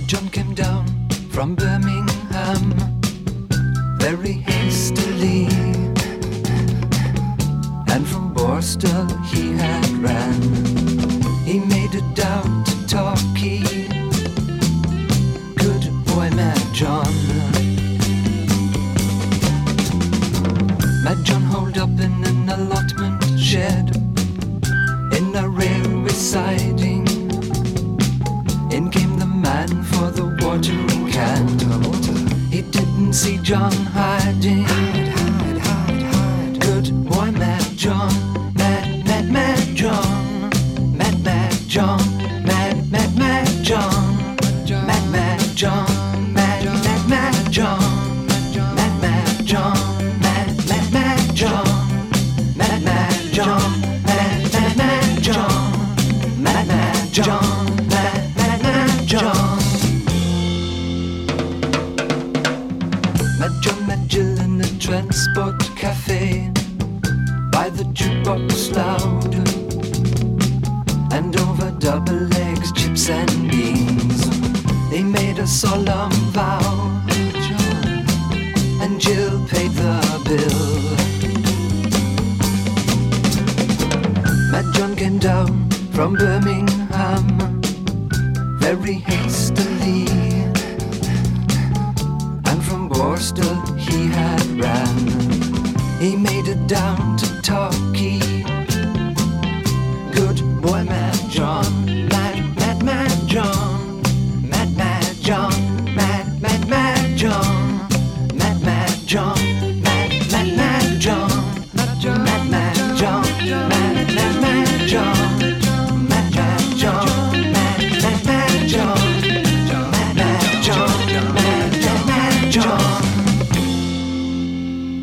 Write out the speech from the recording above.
John came down from Birmingham very hastily, and from Borstal he had ran. He made it down to Torquay. Good boy, Mad John. Mad John holed up in an allotment shed in a railway siding. In came the man for the watering can. He didn't see John hiding. Good boy, Mad John. Mad John. Mad John. Mad John. Mad John. Mad John. Mad John. Mad John. Mad John. Mad John. Mad John. John. Mad John met Jill in a transport cafe by the jukebox loud, and over double eggs, chips and beans they made a solemn vow, and Jill paid the bill. Mad John came down from Birmingham very hastily, and from Borstal he had ran. He made it down to Torquay. Good boy, Mad John.